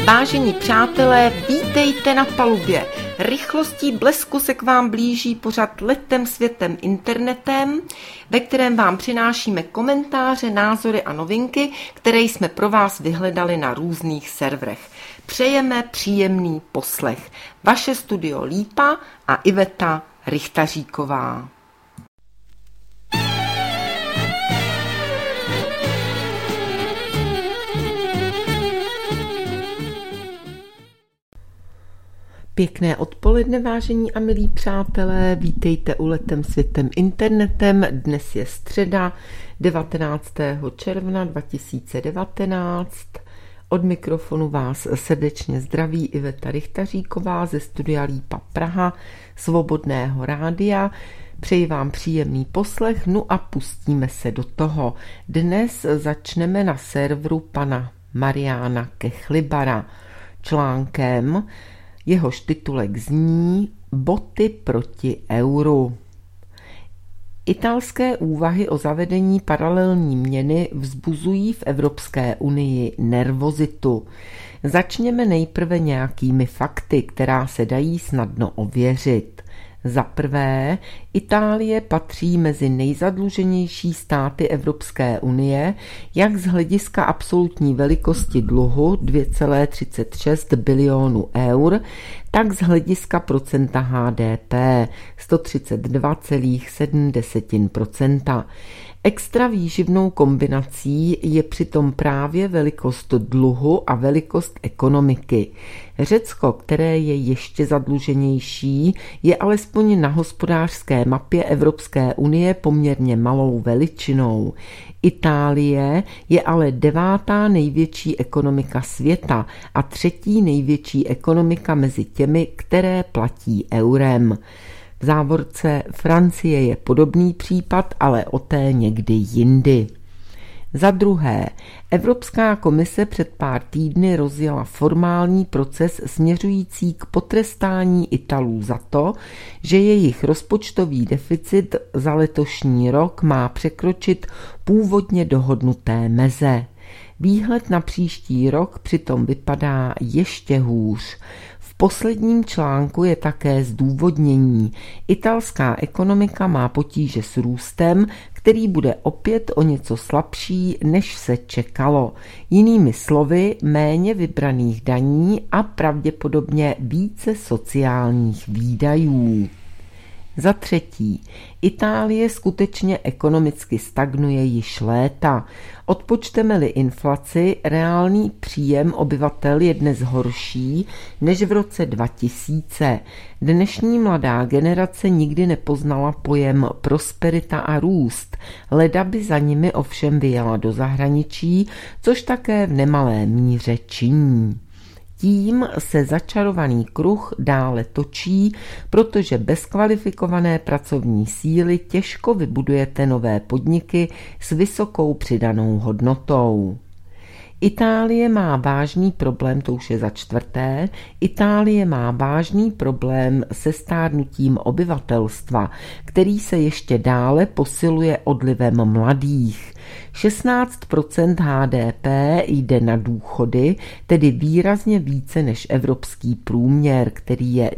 Vážení přátelé, vítejte na palubě. Rychlostí blesku se k vám blíží pořad Letem světem internetem, ve kterém vám přinášíme komentáře, názory a novinky, které jsme pro vás vyhledali na různých serverech. Přejeme příjemný poslech. Vaše studio Lípa a Iveta Richtaříková. Pěkné odpoledne, vážení a milí přátelé, vítejte u Letem světem internetem. Dnes je středa 19. června 2019. Od mikrofonu vás srdečně zdraví Iveta Richtaříková ze studia Lípa Praha, Svobodného rádia. Přeji vám příjemný poslech, no a pustíme se do toho. Dnes začneme na serveru pana Mariána Kechlibara článkem, jehož titulek zní Boty proti euru. Italské úvahy o zavedení paralelní měny vzbuzují v Evropské unii nervozitu. Začněme nejprve nějakými fakty, která se dají snadno ověřit. Za prvé, Itálie patří mezi nejzadluženější státy Evropské unie, jak z hlediska absolutní velikosti dluhu 2,36 bilionů eur, tak z hlediska procenta HDP 132,7%. Extra výživnou kombinací je přitom právě velikost dluhu a velikost ekonomiky. Řecko, které je ještě zadluženější, je alespoň na hospodářské mapě Evropské unie poměrně malou veličinou. Itálie je ale 9. největší ekonomika světa a 3. největší ekonomika mezi těmi, které platí eurem. V závorce Francie je podobný případ, ale o té někdy jindy. Za druhé, Evropská komise před pár týdny rozjela formální proces směřující k potrestání Italů za to, že jejich rozpočtový deficit za letošní rok má překročit původně dohodnuté meze. Výhled na příští rok přitom vypadá ještě hůř. V posledním článku je také zdůvodnění. Italská ekonomika má potíže s růstem, který bude opět o něco slabší, než se čekalo. Jinými slovy, méně vybraných daní a pravděpodobně více sociálních výdajů. Za třetí, Itálie skutečně ekonomicky stagnuje již léta. Odpočteme-li inflaci, reálný příjem obyvatel je dnes horší než v roce 2000. Dnešní mladá generace nikdy nepoznala pojem prosperita a růst, leda by za nimi ovšem vyjela do zahraničí, což také v nemalé míře činí. Tím se začarovaný kruh dále točí, protože bez kvalifikované pracovní síly těžko vybudujete nové podniky s vysokou přidanou hodnotou. Itálie má vážný problém, to už je za čtvrté, Itálie má vážný problém se stárnutím obyvatelstva, který se ještě dále posiluje odlivem mladých. 16% HDP jde na důchody, tedy výrazně více než evropský průměr, který je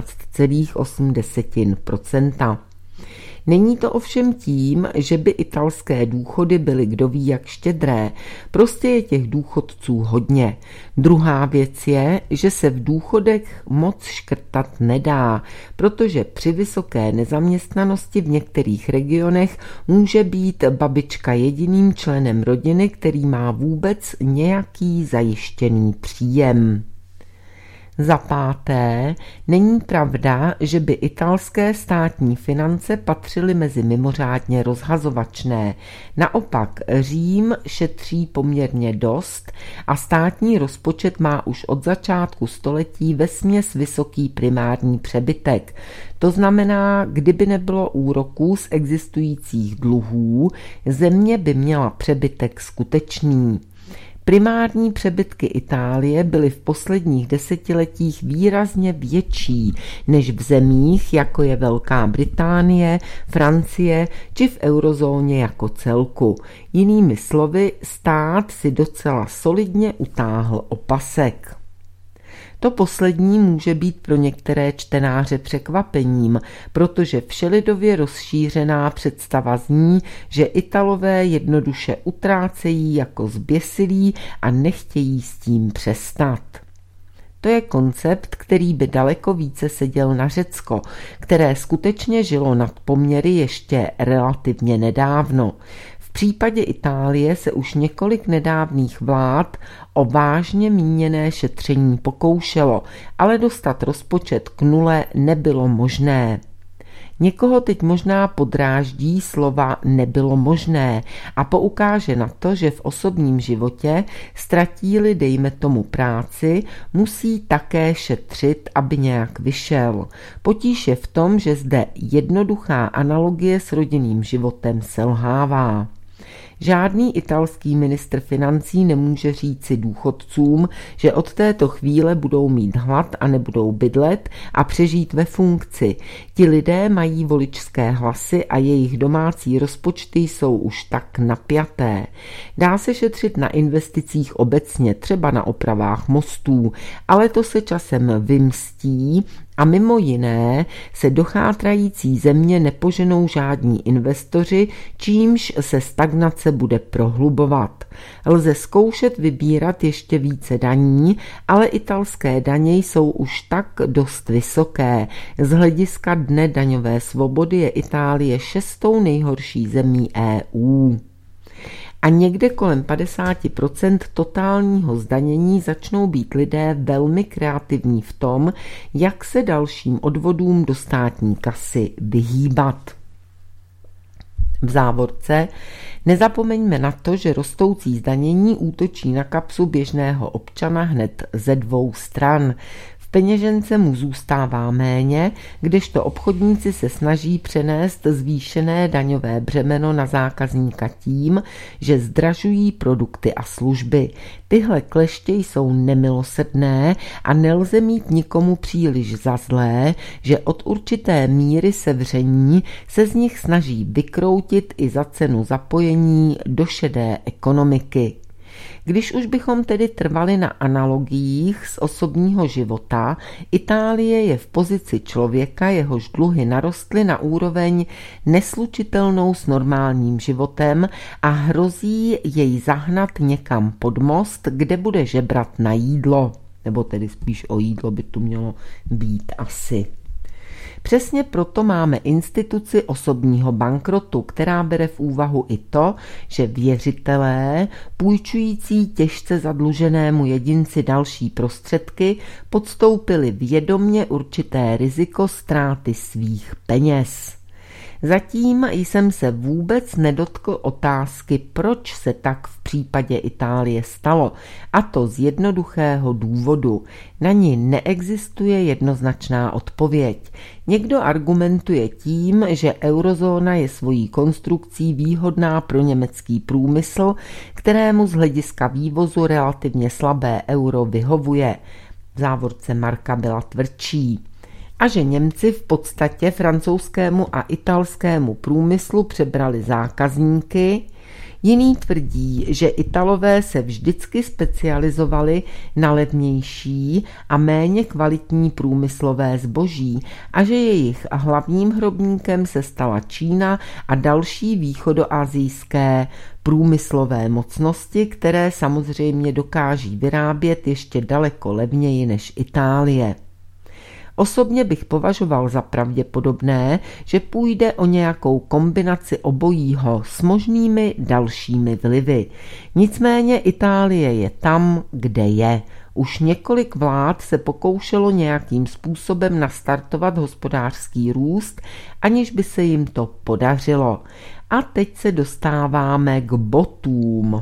12,8%. Není to ovšem tím, že by italské důchody byly kdo ví jak štědré, prostě je těch důchodců hodně. Druhá věc je, že se v důchodech moc škrtat nedá, protože při vysoké nezaměstnanosti v některých regionech může být babička jediným členem rodiny, který má vůbec nějaký zajištěný příjem. Za páté, není pravda, že by italské státní finance patřily mezi mimořádně rozhazovačné. Naopak, Řím šetří poměrně dost a státní rozpočet má už od začátku století vesměs vysoký primární přebytek. To znamená, kdyby nebylo úroků z existujících dluhů, země by měla přebytek skutečný. Primární přebytky Itálie byly v posledních desetiletích výrazně větší než v zemích, jako je Velká Británie, Francie či v eurozóně jako celku. Jinými slovy, stát si docela solidně utáhl opasek. To poslední může být pro některé čtenáře překvapením, protože všelidově rozšířená představa zní, že Italové jednoduše utrácejí jako zběsilí a nechtějí s tím přestat. To je koncept, který by daleko více seděl na Řecko, které skutečně žilo nad poměry ještě relativně nedávno. V případě Itálie se už několik nedávných vlád o vážně míněné šetření pokoušelo, ale dostat rozpočet k nule nebylo možné. Někoho teď možná podráždí slova nebylo možné a poukáže na to, že v osobním životě ztratí-li, dejme tomu, práci, musí také šetřit, aby nějak vyšel. Potíž je v tom, že zde jednoduchá analogie s rodinným životem selhává. Žádný italský ministr financí nemůže říci důchodcům, že od této chvíle budou mít hlad a nebudou bydlet a přežít ve funkci. Ti lidé mají voličské hlasy a jejich domácí rozpočty jsou už tak napjaté. Dá se šetřit na investicích obecně, třeba na opravách mostů, ale to se časem vymstí a mimo jiné se do chátrající země nepoženou žádní investoři, čímž se stagnace bude prohlubovat. Lze zkoušet vybírat ještě více daní, ale italské daně jsou už tak dost vysoké. Z hlediska Dne daňové svobody je Itálie 6. nejhorší zemí EU. A někde kolem 50% totálního zdanění začnou být lidé velmi kreativní v tom, jak se dalším odvodům do státní kasy vyhýbat. V závorce nezapomeňme na to, že rostoucí zdanění útočí na kapsu běžného občana hned ze dvou stran. V peněžence mu zůstává méně, kdežto obchodníci se snaží přenést zvýšené daňové břemeno na zákazníka tím, že zdražují produkty a služby. Tyhle kleště jsou nemilosrdné a nelze mít nikomu příliš za zlé, že od určité míry sevření se z nich snaží vykroutit i za cenu zapojení do šedé ekonomiky. Když už bychom tedy trvali na analogiích z osobního života, Itálie je v pozici člověka, jehož dluhy narostly na úroveň neslučitelnou s normálním životem a hrozí jej zahnat někam pod most, kde bude žebrat na jídlo. Nebo tedy spíš o jídlo by tu mělo být asi. Přesně proto máme instituci osobního bankrotu, která bere v úvahu i to, že věřitelé, půjčující těžce zadluženému jedinci další prostředky, podstoupili vědomě určité riziko ztráty svých peněz. Zatím jsem se vůbec nedotkl otázky, proč se tak v případě Itálie stalo, a to z jednoduchého důvodu. Na ní neexistuje jednoznačná odpověď. Někdo argumentuje tím, že eurozóna je svojí konstrukcí výhodná pro německý průmysl, kterému z hlediska vývozu relativně slabé euro vyhovuje. V závorce marka byla tvrdší. A že Němci v podstatě francouzskému a italskému průmyslu přebrali zákazníky. Jiný tvrdí, že Italové se vždycky specializovali na levnější a méně kvalitní průmyslové zboží a že jejich hlavním hrobníkem se stala Čína a další východoasijské průmyslové mocnosti, které samozřejmě dokáží vyrábět ještě daleko levněji než Itálie. Osobně bych považoval za pravděpodobné, že půjde o nějakou kombinaci obojího s možnými dalšími vlivy. Nicméně Itálie je tam, kde je. Už několik vlád se pokoušelo nějakým způsobem nastartovat hospodářský růst, aniž by se jim to podařilo. A teď se dostáváme k botům.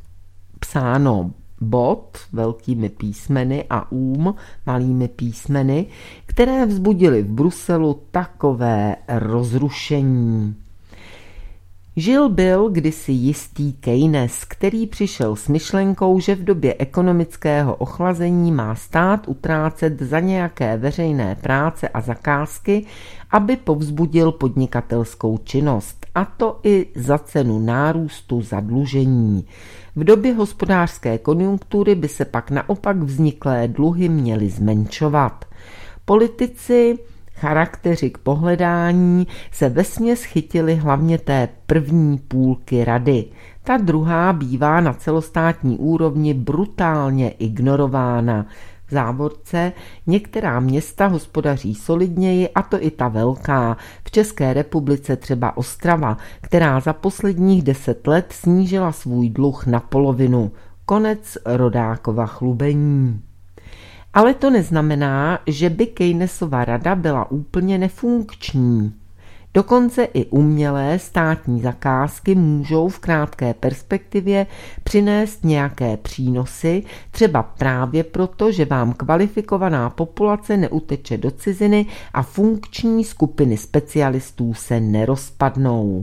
Psáno bod velkými písmeny a malými písmeny, které vzbudily v Bruselu takové rozrušení. Žil byl kdysi jistý Keynes, který přišel s myšlenkou, že v době ekonomického ochlazení má stát utrácet za nějaké veřejné práce a zakázky, aby povzbudil podnikatelskou činnost, a to i za cenu nárůstu zadlužení. V době hospodářské konjunktury by se pak naopak vzniklé dluhy měly zmenšovat. Politici, charakteři k pohledání, se vesměs chytili hlavně té první půlky rady. Ta druhá bývá na celostátní úrovni brutálně ignorována. V závorce některá města hospodaří solidněji, a to i ta velká. V České republice třeba Ostrava, která za posledních 10 let snížila svůj dluh na polovinu. Konec Rodákova chlubení. Ale to neznamená, že by Keynesova rada byla úplně nefunkční. Dokonce i umělé státní zakázky můžou v krátké perspektivě přinést nějaké přínosy, třeba právě proto, že vám kvalifikovaná populace neuteče do ciziny a funkční skupiny specialistů se nerozpadnou.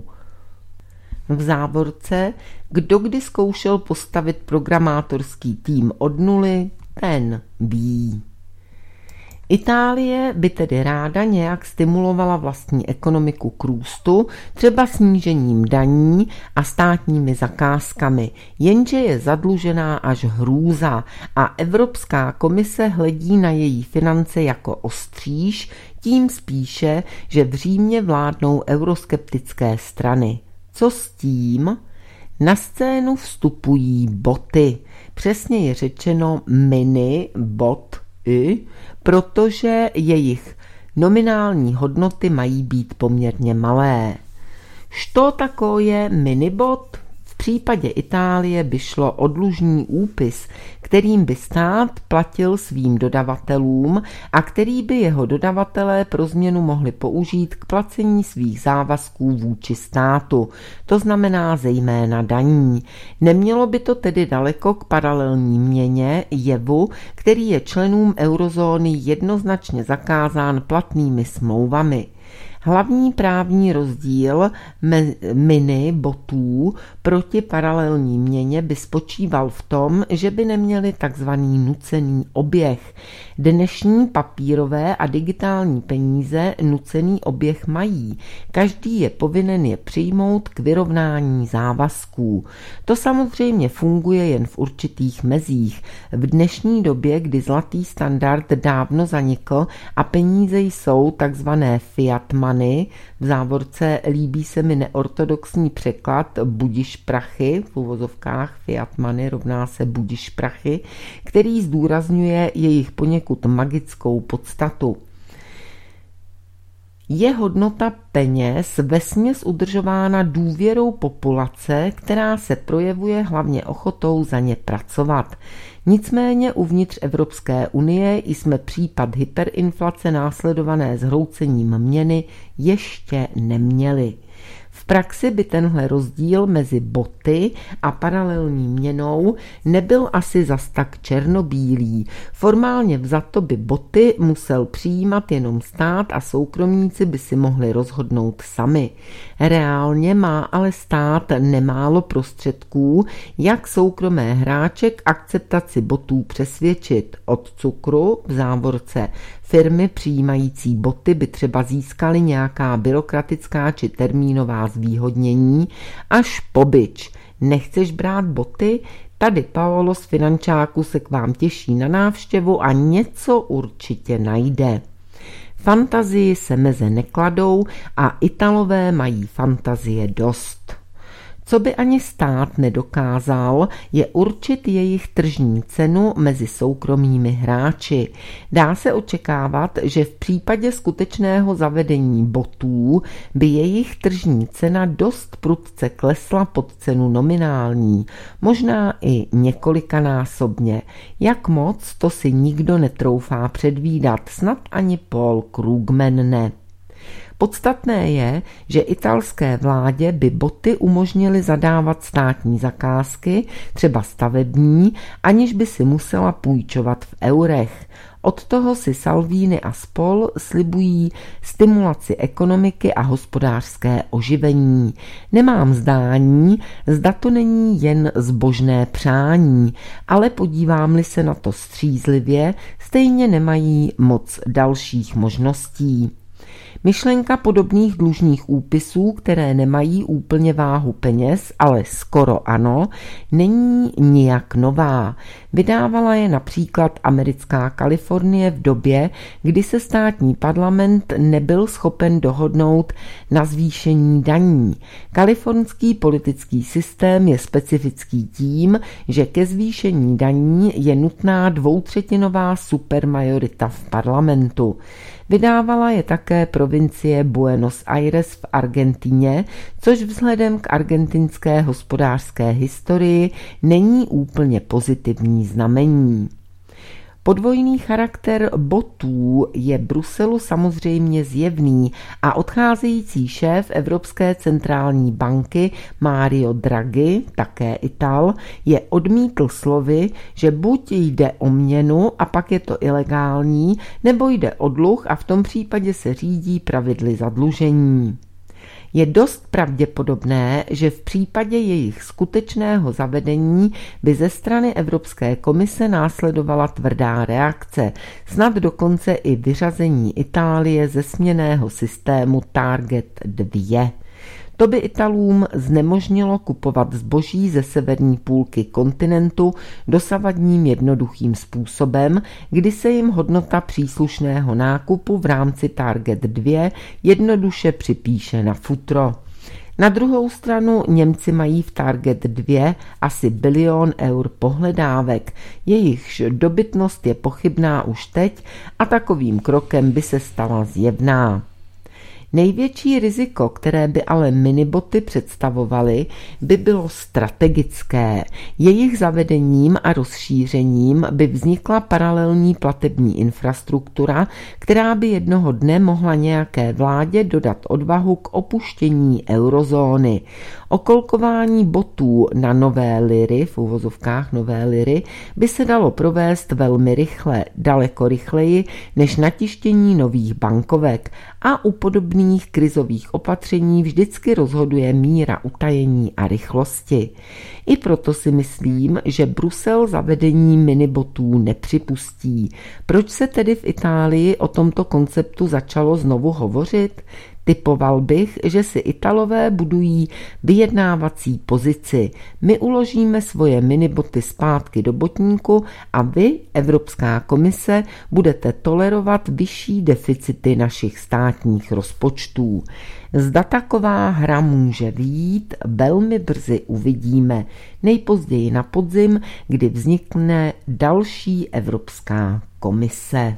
V závorce, kdo kdy zkoušel postavit programátorský tým od nuly, ten ví. Itálie by tedy ráda nějak stimulovala vlastní ekonomiku k růstu, třeba snížením daní a státními zakázkami, jenže je zadlužená až hrůza a Evropská komise hledí na její finance jako ostříž, tím spíše, že v Římě vládnou euroskeptické strany. Co s tím? Na scénu vstupují boty, přesně je řečeno mini bot, protože jejich nominální hodnoty mají být poměrně malé. Što takové minibot? V případě Itálie by šlo o dlužní úpis, kterým by stát platil svým dodavatelům a který by jeho dodavatelé pro změnu mohli použít k placení svých závazků vůči státu, to znamená zejména daní. Nemělo by to tedy daleko k paralelní měně jevu, který je členům eurozóny jednoznačně zakázán platnými smlouvami. Hlavní právní rozdíl mini botů proti paralelní měně by spočíval v tom, že by neměli takzvaný nucený oběh. Dnešní papírové a digitální peníze nucený oběh mají. Každý je povinen je přijmout k vyrovnání závazků. To samozřejmě funguje jen v určitých mezích. V dnešní době, kdy zlatý standard dávno zanikl a peníze jsou takzvané fiat money, v závorce líbí se mi neortodoxní překlad budiš prachy, v uvozovkách fiat money rovná se budiš prachy, který zdůrazňuje jejich poněkud magickou podstatu. Je hodnota peněz vesměs udržována důvěrou populace, která se projevuje hlavně ochotou za ně pracovat. Nicméně uvnitř Evropské unie jsme případ hyperinflace následované zhroucením měny ještě neměli. V praxi by tenhle rozdíl mezi boty a paralelní měnou nebyl asi zas tak černobílý. Formálně vzato by boty musel přijímat jenom stát a soukromníci by si mohli rozhodnout sami. Reálně má ale stát nemálo prostředků, jak soukromé hráče k akceptaci botů přesvědčit. Od cukru v závorce firmy přijímající boty by třeba získaly nějaká byrokratická či termínová zvýhodnění, až po bič. Nechceš brát boty? Tady Paolo z finančáku se k vám těší na návštěvu a něco určitě najde. Fantazii se meze nekladou a Italové mají fantazie dost. Co by ani stát nedokázal, je určit jejich tržní cenu mezi soukromými hráči. Dá se očekávat, že v případě skutečného zavedení botů by jejich tržní cena dost prudce klesla pod cenu nominální, možná i několikanásobně. Jak moc, to si nikdo netroufá předvídat, snad ani Paul Krugman ne. Podstatné je, že italské vládě by boty umožnily zadávat státní zakázky, třeba stavební, aniž by si musela půjčovat v eurech. Od toho si Salvini a spol slibují stimulaci ekonomiky a hospodářské oživení. Nemám zdání, zda to není jen zbožné přání, ale podívám-li se na to střízlivě, stejně nemají moc dalších možností. Myšlenka podobných dlužních úpisů, které nemají úplně váhu peněz, ale skoro ano, není nijak nová. Vydávala je například americká Kalifornie v době, kdy se státní parlament nebyl schopen dohodnout na zvýšení daní. Kalifornský politický systém je specifický tím, že ke zvýšení daní je nutná 2/3 supermajorita v parlamentu. Vydávala je také provincie Buenos Aires v Argentině, což vzhledem k argentinské hospodářské historii není úplně pozitivní znamení. Podvojný charakter botů je Bruselu samozřejmě zjevný a odcházející šéf Evropské centrální banky Mario Draghi, také Ital, je odmítl slovy, že buď jde o měnu a pak je to ilegální, nebo jde o dluh a v tom případě se řídí pravidly zadlužení. Je dost pravděpodobné, že v případě jejich skutečného zavedení by ze strany Evropské komise následovala tvrdá reakce, snad dokonce i vyřazení Itálie ze směnného systému Target 2. To by Italům znemožnilo kupovat zboží ze severní půlky kontinentu dosavadním jednoduchým způsobem, kdy se jim hodnota příslušného nákupu v rámci Target 2 jednoduše připíše na futro. Na druhou stranu Němci mají v Target 2 asi 1 bilion eur pohledávek, jejichž dobytnost je pochybná už teď a takovým krokem by se stala zjevná. Největší riziko, které by ale miniboty představovaly, by bylo strategické. Jejich zavedením a rozšířením by vznikla paralelní platební infrastruktura, která by jednoho dne mohla nějaké vládě dodat odvahu k opuštění eurozóny. Okolkování botů na nové liry, v uvozovkách nové liry, by se dalo provést velmi rychle, daleko rychleji než natištění nových bankovek a u podobných krizových opatření vždycky rozhoduje míra utajení a rychlosti. I proto si myslím, že Brusel zavedení minibotů nepřipustí. Proč se tedy v Itálii o tomto konceptu začalo znovu hovořit? Typoval bych, že si Italové budují vyjednávací pozici. My uložíme svoje miniboty zpátky do botníku a vy, Evropská komise, budete tolerovat vyšší deficity našich státních rozpočtů. Zda taková hra může vyjít, velmi brzy uvidíme, nejpozději na podzim, kdy vznikne další Evropská komise.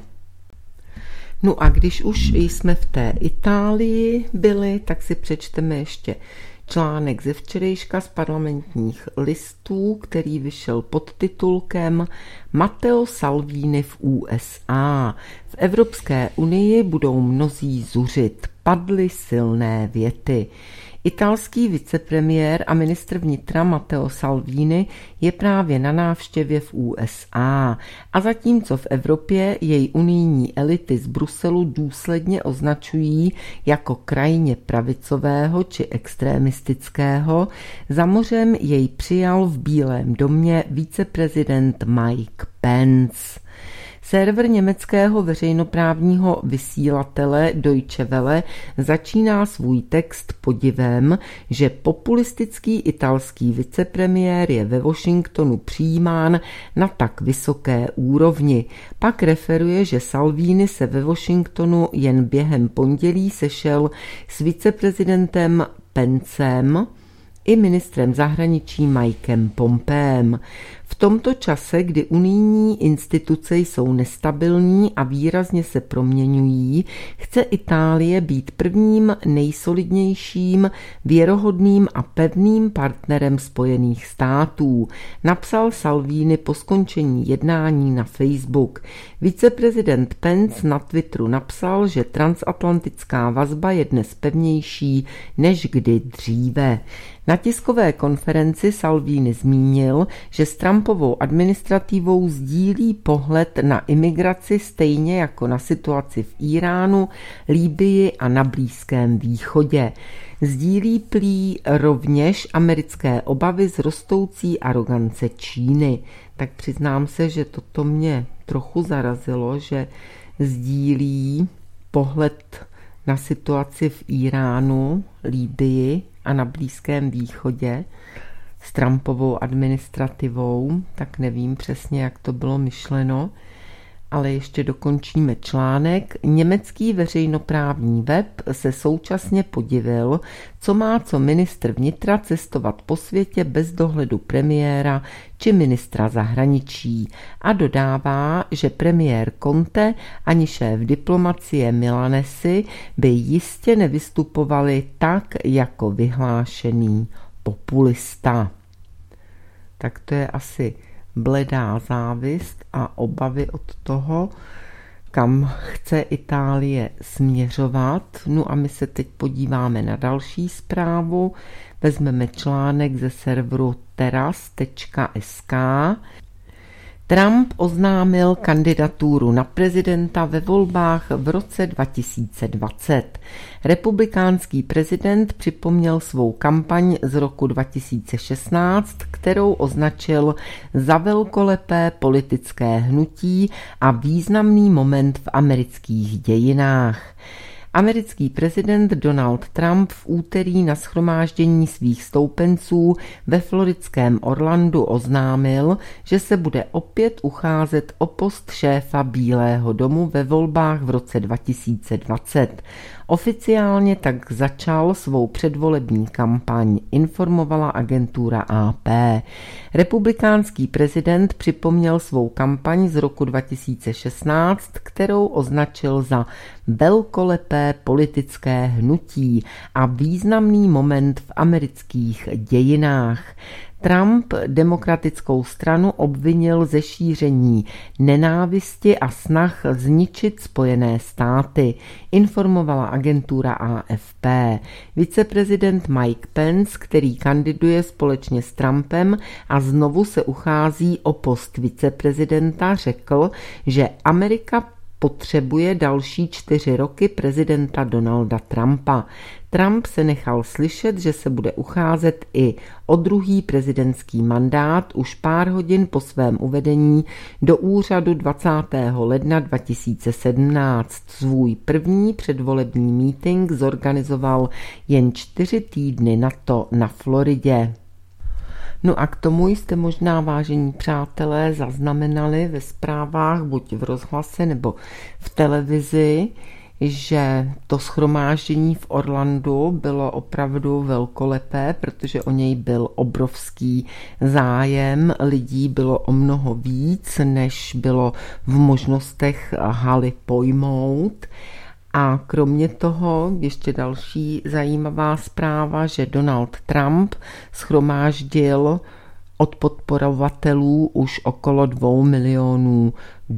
No a když už jsme v té Itálii byli, tak si přečteme ještě článek ze včerejška z Parlamentních listů, který vyšel pod titulkem Matteo Salvini v USA. V Evropské unii budou mnozí zuřit. Padly silné věty. Italský vicepremiér a ministr vnitra Matteo Salvini je právě na návštěvě v USA a zatímco v Evropě jej unijní elity z Bruselu důsledně označují jako krajně pravicového či extremistického, za mořem jej přijal v Bílém domě viceprezident Mike Pence. Server německého veřejnoprávního vysílatele Deutsche Welle začíná svůj text podivem, že populistický italský vicepremiér je ve Washingtonu přijímán na tak vysoké úrovni. Pak referuje, že Salvini se ve Washingtonu jen během pondělí sešel s viceprezidentem Pencem i ministrem zahraničí Mikem Pompeem. V tomto čase, kdy unijní instituce jsou nestabilní a výrazně se proměňují, chce Itálie být prvním nejsolidnějším, věrohodným a pevným partnerem Spojených států, napsal Salvini po skončení jednání na Facebook. Viceprezident Pence na Twitteru napsal, že transatlantická vazba je dnes pevnější než kdy dříve. Na tiskové konferenci Salvini zmínil, že s Trumpovou administrativou sdílí pohled na imigraci stejně jako na situaci v Íránu, Libyi a na Blízkém východě. Sdílí prý rovněž americké obavy z rostoucí arogance Číny. Tak přiznám se, že toto mě trochu zarazilo, že sdílí pohled na situaci v Íránu, Libyi a na Blízkém východě s Trumpovou administrativou, tak nevím přesně, jak to bylo myšleno, ale ještě dokončíme článek. Německý veřejnoprávní web se současně podivil, co má co ministr vnitra cestovat po světě bez dohledu premiéra či ministra zahraničí a dodává, že premiér Conte ani šéf diplomacie Milanesi by jistě nevystupovali tak jako vyhlášený populista. Tak to je asi bledá závist a obavy od toho, kam chce Itálie směřovat. No a my se teď podíváme na další zprávu. Vezmeme článek ze serveru teraz.sk. Trump oznámil kandidaturu na prezidenta ve volbách v roce 2020. Republikánský prezident připomněl svou kampaň z roku 2016, kterou označil za velkolepé politické hnutí a významný moment v amerických dějinách. Americký prezident Donald Trump v úterý na shromáždění svých stoupenců ve floridském Orlandu oznámil, že se bude opět ucházet o post šéfa Bílého domu ve volbách v roce 2020. Oficiálně tak začal svou předvolební kampaň, informovala agentura AP. Republikánský prezident připomněl svou kampaň z roku 2016, kterou označil za velkolepé politické hnutí a významný moment v amerických dějinách. Trump demokratickou stranu obvinil ze šíření nenávisti a snah zničit Spojené státy, informovala agentura AFP. Viceprezident Mike Pence, který kandiduje společně s Trumpem a znovu se uchází o post viceprezidenta, řekl, že Amerika potřebuje další 4 roky prezidenta Donalda Trumpa. Trump se nechal slyšet, že se bude ucházet i o druhý prezidentský mandát už pár hodin po svém uvedení do úřadu 20. ledna 2017. Svůj první předvolební mítink zorganizoval jen 4 týdny na to na Floridě. No a k tomu jste možná, vážení přátelé, zaznamenali ve zprávách, buď v rozhlase nebo v televizi, že to shromáždění v Orlandu bylo opravdu velkolepé, protože o něj byl obrovský zájem, lidí bylo o mnoho víc, než bylo v možnostech haly pojmout. A kromě toho ještě další zajímavá zpráva, že Donald Trump shromáždil od podporovatelů už okolo $2 milionů,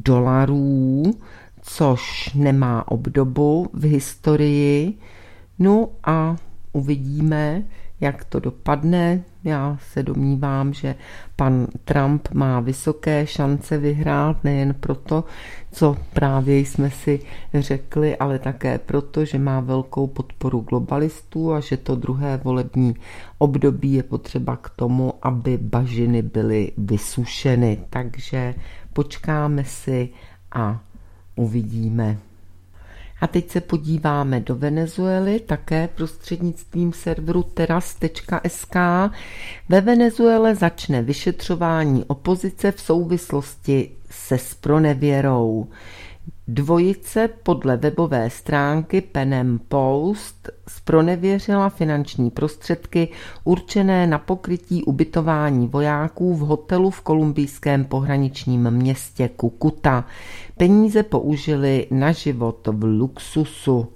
což nemá obdobu v historii. No a uvidíme, jak to dopadne. Já se domnívám, že pan Trump má vysoké šance vyhrát, nejen proto, co právě jsme si řekli, ale také proto, že má velkou podporu globalistů a že to druhé volební období je potřeba k tomu, aby bažiny byly vysušeny. Takže počkáme si a uvidíme. A teď se podíváme do Venezuely, také prostřednictvím serveru teraz.sk. Ve Venezuele začne vyšetřování opozice v souvislosti se zpronevěrou. Dvojice podle webové stránky Penem Post zpronevěřila finanční prostředky určené na pokrytí ubytování vojáků v hotelu v kolumbijském pohraničním městě Cúcuta. Peníze použili na život v luxusu.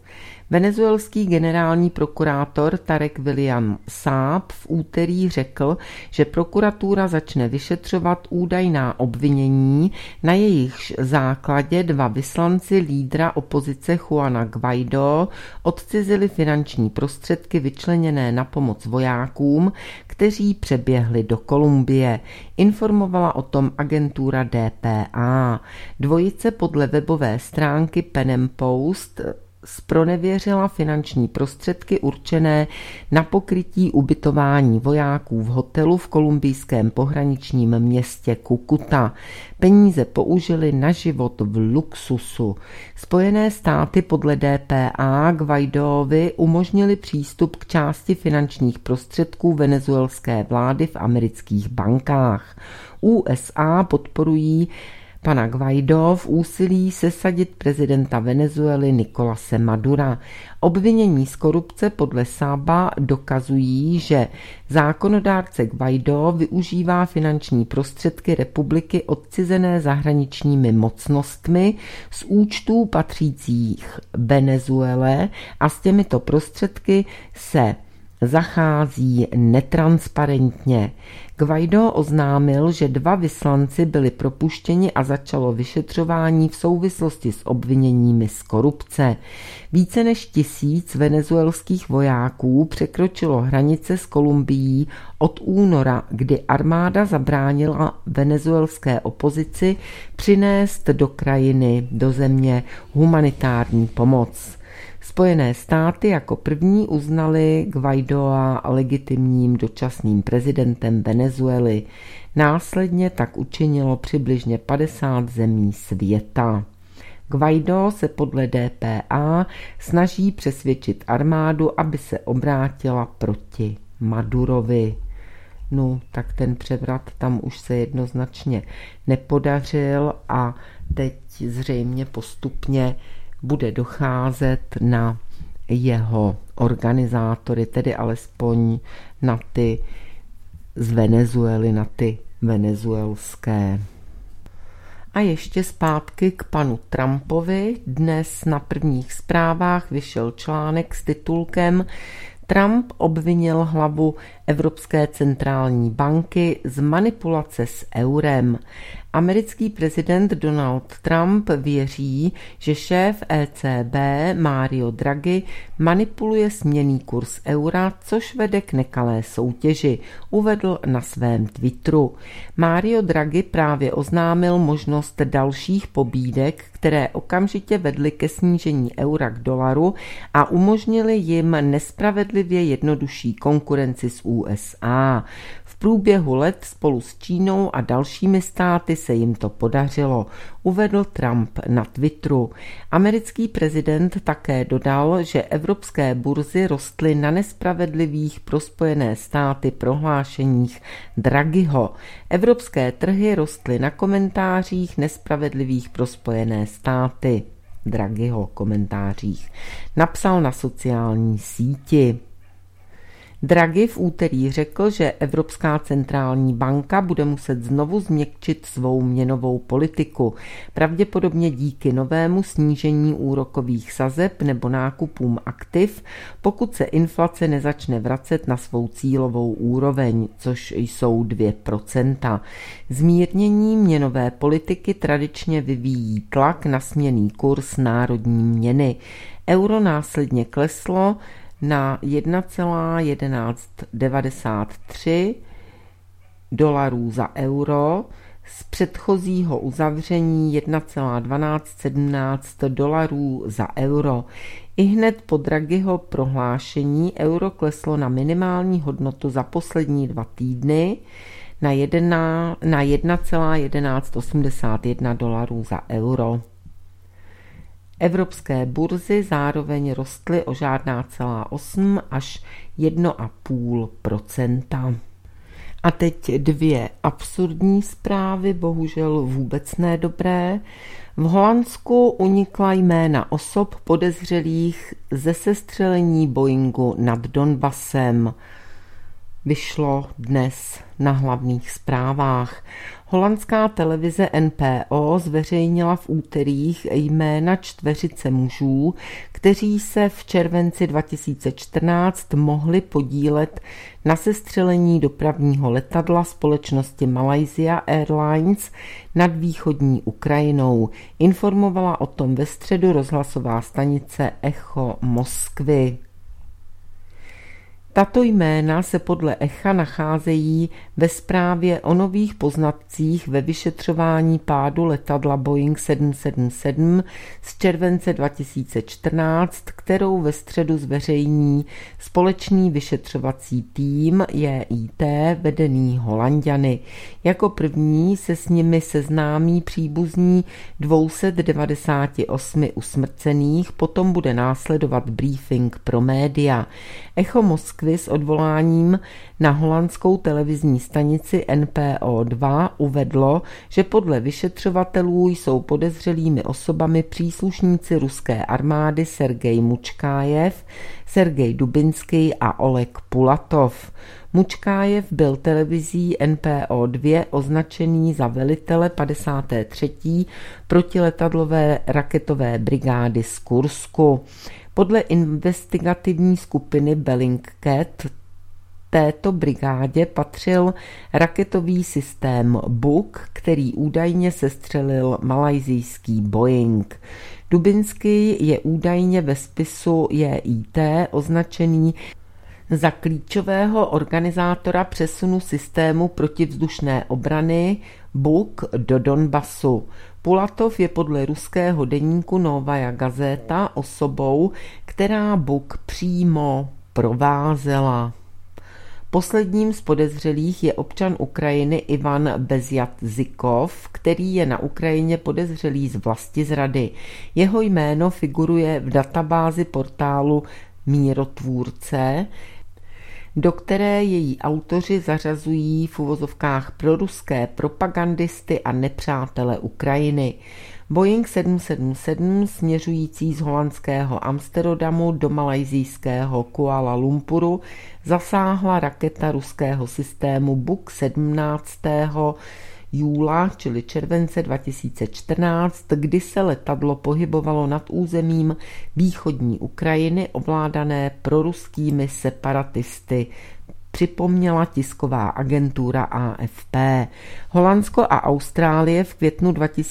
Venezuelský generální prokurátor Tarek William Saab v úterý řekl, že prokuratura začne vyšetřovat údajná obvinění, na jejichž základě 2 vyslanci lídra opozice Juana Guaidó odcizili finanční prostředky vyčleněné na pomoc vojákům, kteří přeběhli do Kolumbie. Informovala o tom agentura DPA. Dvojice podle webové stránky Pen Post zpronevěřila finanční prostředky určené na pokrytí ubytování vojáků v hotelu v kolumbijském pohraničním městě Cúcuta. Peníze použili na život v luxusu. Spojené státy podle DPA Guaidóvi umožnili přístup k části finančních prostředků venezuelské vlády v amerických bankách. USA podporují pana Guaidó v úsilí sesadit prezidenta Venezuely Nicolase Madura. Obvinění z korupce podle Saba dokazují, že zákonodárce Guaidó využívá finanční prostředky republiky odcizené zahraničními mocnostmi z účtů patřících Venezuele a s těmito prostředky se zachází netransparentně. Guaidó oznámil, že 2 vyslanci byli propuštěni a začalo vyšetřování v souvislosti s obviněními z korupce. Více než 1000 venezuelských vojáků překročilo hranice s Kolumbií od února, kdy armáda zabránila venezuelské opozici přinést do země humanitární pomoc. Spojené státy jako první uznali Guaidóa legitimním dočasným prezidentem Venezuely. Následně tak učinilo přibližně 50 zemí světa. Guaidó se podle DPA snaží přesvědčit armádu, aby se obrátila proti Madurovi. No, tak ten převrat tam už se jednoznačně nepodařil a teď zřejmě postupně bude docházet na jeho organizátory, tedy alespoň na ty z Venezuely, na ty venezuelské. A ještě zpátky k panu Trumpovi. Dnes na prvních zprávách vyšel článek s titulkem Trump obvinil hlavu Evropské centrální banky z manipulace s eurem. Americký prezident Donald Trump věří, že šéf ECB Mario Draghi manipuluje směnný kurz eura, což vede k nekalé soutěži, uvedl na svém Twitteru. Mario Draghi právě oznámil možnost dalších pobídek, které okamžitě vedly ke snížení eura k dolaru a umožnili jim nespravedlivě jednodušší konkurenci s USA. V průběhu let spolu s Čínou a dalšími státy se jim to podařilo, uvedl Trump na Twitteru. Americký prezident také dodal, že evropské burzy rostly na nespravedlivých pro Spojené státy prohlášeních Draghiho. Evropské trhy rostly na komentářích nespravedlivých pro Spojené státy. Draghiho komentářích. Napsal na sociální síti. Draghi v úterý řekl, že Evropská centrální banka bude muset znovu změkčit svou měnovou politiku, pravděpodobně díky novému snížení úrokových sazeb nebo nákupům aktiv, pokud se inflace nezačne vracet na svou cílovou úroveň, což jsou 2%. Zmírnění měnové politiky tradičně vyvíjí tlak na směnný kurz národní měny. Euro následně kleslo na 1,1193 dolarů za euro z předchozího uzavření 1,1217 dolarů za euro. Ihned po Draghiho prohlášení euro kleslo na minimální hodnotu za poslední 2 týdny na 1,1181 dolarů za euro. Evropské burzy zároveň rostly o žádná celá 8 až 1,5%. A teď 2 absurdní zprávy, bohužel vůbec ne dobré. V Holandsku unikla jména osob podezřelých ze sestřelení Boeingu nad Donbasem. vyšlo dnes na hlavních zprávách. Holandská televize NPO zveřejnila v úterých jména čtveřice mužů, kteří se v červenci 2014 mohli podílet na sestřelení dopravního letadla společnosti Malaysia Airlines nad východní Ukrajinou. Informovala o tom ve středu rozhlasová stanice Echo Moskvy. Tato jména se podle Echa nacházejí ve zprávě o nových poznatcích ve vyšetřování pádu letadla Boeing 777 z července 2014, kterou ve středu zveřejní společný vyšetřovací tým JIT vedený Holanďany. Jako první se s nimi seznámí příbuzní 298 usmrcených, potom bude následovat briefing pro média. Echo Moskvy s odvoláním na holandskou televizní stanici NPO2 uvedlo, že podle vyšetřovatelů jsou podezřelými osobami příslušníci ruské armády Sergej Mučkájev, Sergej Dubinský a Oleg Pulatov. Mučkájev byl televizí NPO2 označený za velitele 53. protiletadlové raketové brigády z Kursku. Podle investigativní skupiny Bellingcat této brigádě patřil raketový systém Buk, který údajně sestřelil malajsijský Boeing. Dubinský je údajně ve spisu JIT označený za klíčového organizátora přesunu systému protivzdušné obrany Buk do Donbasu. Pulatov je podle ruského deníku Novaja Gazeta osobou, která Buk přímo provázela. Posledním z podezřelých je občan Ukrajiny Ivan Bezjatzikov, který je na Ukrajině podezřelý z vlastizrady. Jeho jméno figuruje v databázi portálu Mírotvůrce, do které její autoři zařazují v uvozovkách proruské propagandisty a nepřátele Ukrajiny. Boeing 777 směřující z holandského Amsterdamu do malajsijského Kuala Lumpuru zasáhla raketa ruského systému Buk 17. júla, čili července 2014, kdy se letadlo pohybovalo nad územím východní Ukrajiny ovládané proruskými separatisty, připomněla tisková agentura AFP. Holandsko a Austrálie v květnu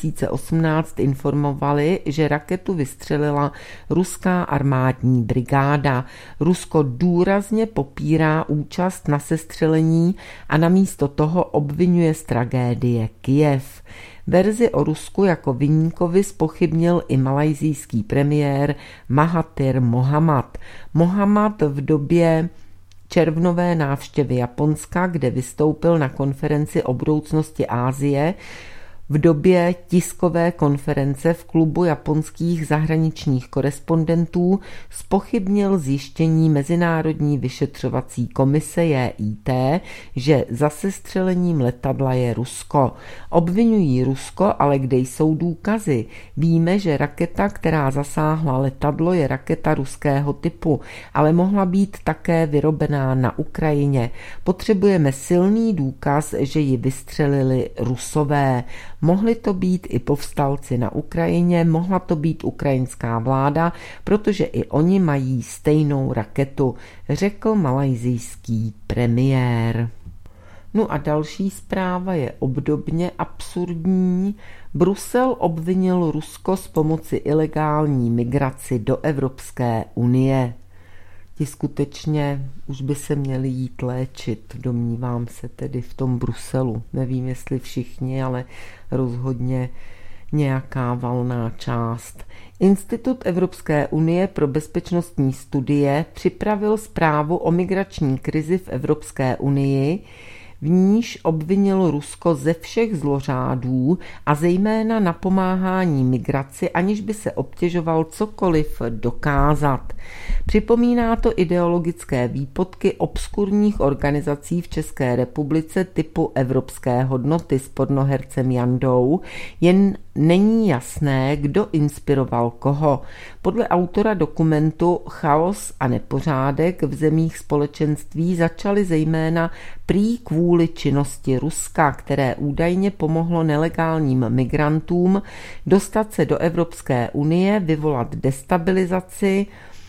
2018 informovali, že raketu vystřelila ruská armádní brigáda. Rusko důrazně popírá účast na sestřelení a namísto toho obvinuje z tragédie Kyjev. Verzi o Rusku jako viníkovi zpochybnil i malajsijský premiér Mahathir Mohamad. Mohamad v době červnové návštěvy Japonska, kde vystoupil na konferenci o budoucnosti Asie, v době tiskové konference v klubu japonských zahraničních korespondentů zpochybnil zjištění Mezinárodní vyšetřovací komise JIT, že za sestřelením letadla je Rusko. Obvinují Rusko, ale kde jsou důkazy? Víme, že raketa, která zasáhla letadlo, je raketa ruského typu, ale mohla být také vyrobená na Ukrajině. Potřebujeme silný důkaz, že ji vystřelili Rusové. Mohli to být i povstalci na Ukrajině, mohla to být ukrajinská vláda, protože i oni mají stejnou raketu, řekl malajsijský premiér. No a další zpráva je obdobně absurdní. Brusel obvinil Rusko z pomoci ilegální migraci do Evropské unie. Ti skutečně už by se měli jít léčit, domnívám se tedy v tom Bruselu. Nevím, jestli všichni, ale rozhodně nějaká valná část. Institut Evropské unie pro bezpečnostní studie připravil zprávu o migrační krizi v Evropské unii, v níž obvinil Rusko ze všech zlořádů a zejména napomáhání migraci, aniž by se obtěžoval cokoliv dokázat. Připomíná to ideologické výpotky obskurních organizací v České republice typu Evropské hodnoty s pornohercem Jandou, jen není jasné, kdo inspiroval koho. Podle autora dokumentu Chaos a nepořádek v zemích společenství začaly zejména prý kvůli činnosti Ruska, které údajně pomohlo nelegálním migrantům dostat se do Evropské unie, vyvolat destabilizaci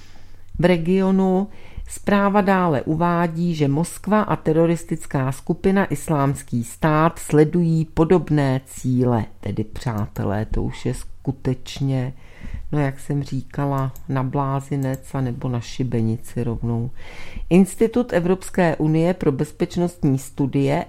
v regionu. Zpráva dále uvádí, že Moskva a teroristická skupina Islámský stát sledují podobné cíle. Tedy přátelé, to už je skutečně, jak jsem říkala, na blázinec a nebo na šibenici rovnou. Institut Evropské unie pro bezpečnostní studie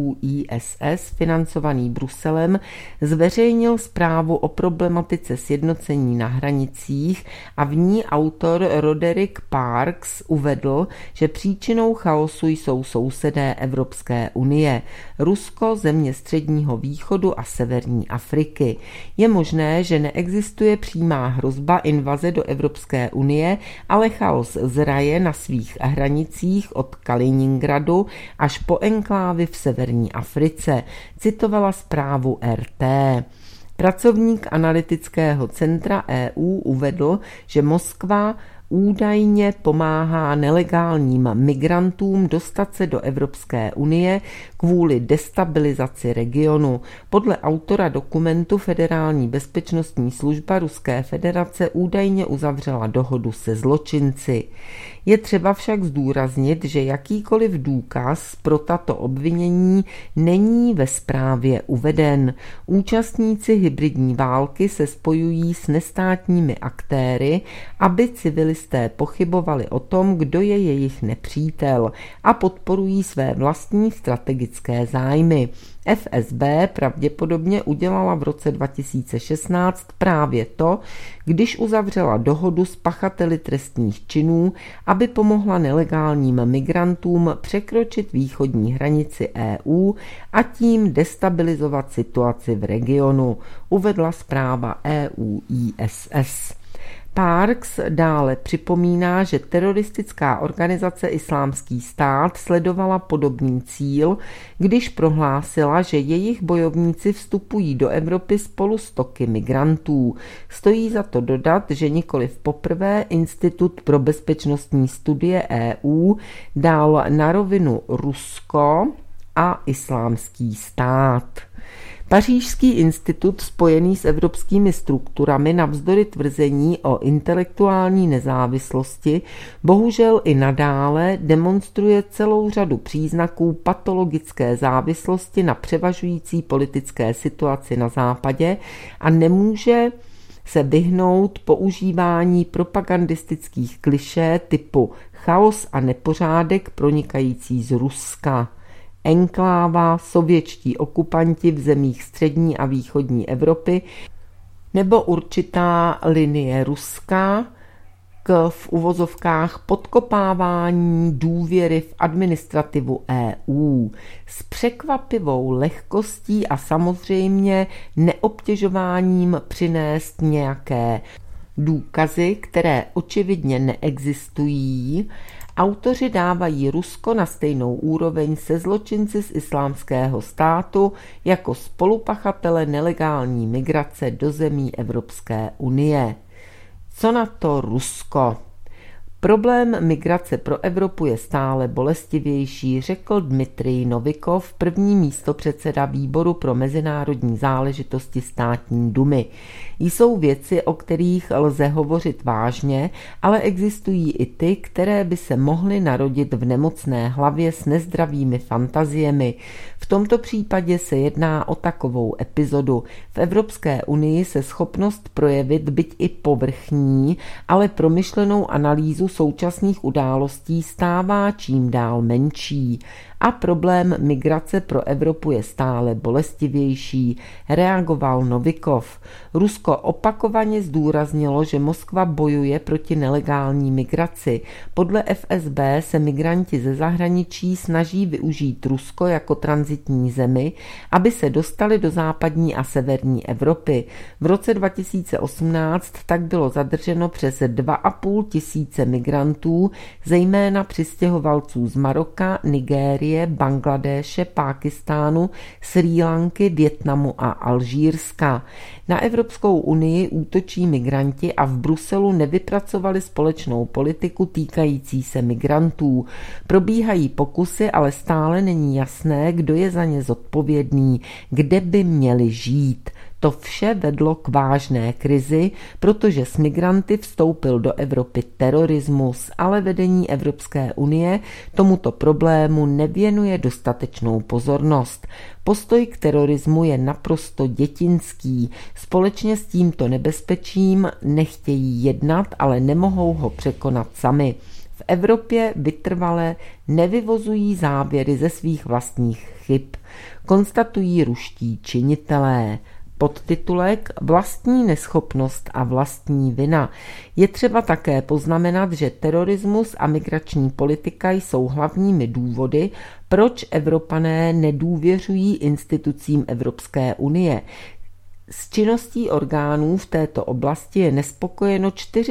EUISS, financovaný Bruselem, zveřejnil zprávu o problematice sjednocení na hranicích a v ní autor Roderick Parkes uvedl, že příčinou chaosu jsou sousedé Evropské unie, Rusko, země Středního východu a Severní Afriky. Je možné, že neexistuje přímá hrozba invaze do Evropské unie, ale chaos zraje na svých hranicích od Kaliningradu až po enklávy v severní Africe, citovala zprávu RT. Pracovník analytického centra EU uvedl, že Moskva údajně pomáhá nelegálním migrantům dostat se do Evropské unie kvůli destabilizaci regionu. Podle autora dokumentu Federální bezpečnostní služba Ruské federace údajně uzavřela dohodu se zločinci. Je třeba však zdůraznit, že jakýkoliv důkaz pro tato obvinění není ve zprávě uveden. Účastníci hybridní války se spojují s nestátními aktéry, aby civilisté pochybovali o tom, kdo je jejich nepřítel, a podporují své vlastní strategické zájmy. FSB pravděpodobně udělala v roce 2016 právě to, když uzavřela dohodu s pachateli trestných činů, aby pomohla nelegálním migrantům překročit východní hranici EU a tím destabilizovat situaci v regionu, uvedla zpráva EUISS. Parkes dále připomíná, že teroristická organizace Islámský stát sledovala podobný cíl, když prohlásila, že jejich bojovníci vstupují do Evropy spolu s toky migrantů. Stojí za to dodat, že nikoliv poprvé Institut pro bezpečnostní studie EU dal na rovinu Rusko a Islámský stát. Pařížský institut spojený s evropskými strukturami navzdory tvrzení o intelektuální nezávislosti bohužel i nadále demonstruje celou řadu příznaků patologické závislosti na převažující politické situaci na západě a nemůže se vyhnout používání propagandistických klišé typu chaos a nepořádek pronikající z Ruska. Enkláva, sovětští okupanti v zemích střední a východní Evropy nebo určitá linie Ruska k v uvozovkách podkopávání důvěry v administrativu EU s překvapivou lehkostí a samozřejmě neobtěžováním přinést nějaké důkazy, které očividně neexistují. Autoři dávají Rusko na stejnou úroveň se zločinci z Islámského státu jako spolupachatele nelegální migrace do zemí Evropské unie. Co na to Rusko? Problém migrace pro Evropu je stále bolestivější, řekl Dmitrij Novikov, první místopředseda výboru pro mezinárodní záležitosti státní dumy. Jsou věci, o kterých lze hovořit vážně, ale existují i ty, které by se mohly narodit v nemocné hlavě s nezdravými fantaziemi. V tomto případě se jedná o takovou epizodu. V Evropské unii se schopnost projevit byť i povrchní, ale promyšlenou analýzu současných událostí stává čím dál menší. a problém migrace pro Evropu je stále bolestivější, reagoval Novikov. Rusko opakovaně zdůraznilo, že Moskva bojuje proti nelegální migraci. Podle FSB se migranti ze zahraničí snaží využít Rusko jako tranzitní zemi, aby se dostali do západní a severní Evropy. V roce 2018 tak bylo zadrženo přes 2,5 tisíce migrantů, zejména přistěhovalců z Maroka, Nigérie, Bangladéše, Pákistánu, Srí Lanky, Vietnamu a Alžírska. Na Evropskou unii útočí migranti a v Bruselu nevypracovali společnou politiku týkající se migrantů. Probíhají pokusy, ale stále není jasné, kdo je za ně zodpovědný, kde by měli žít. To vše vedlo k vážné krizi, protože s migranty vstoupil do Evropy terorismus, ale vedení Evropské unie tomuto problému nevěnuje dostatečnou pozornost. Postoj k terorismu je naprosto dětinský. Společně s tímto nebezpečím nechtějí jednat, ale nemohou ho překonat sami. V Evropě vytrvale nevyvozují závěry ze svých vlastních chyb, konstatují ruští činitelé. Podtitulek Vlastní neschopnost a vlastní vina. Je třeba také poznamenat, že terorismus a migrační politika jsou hlavními důvody, proč Evropané nedůvěřují institucím Evropské unie. S činností orgánů v této oblasti je nespokojeno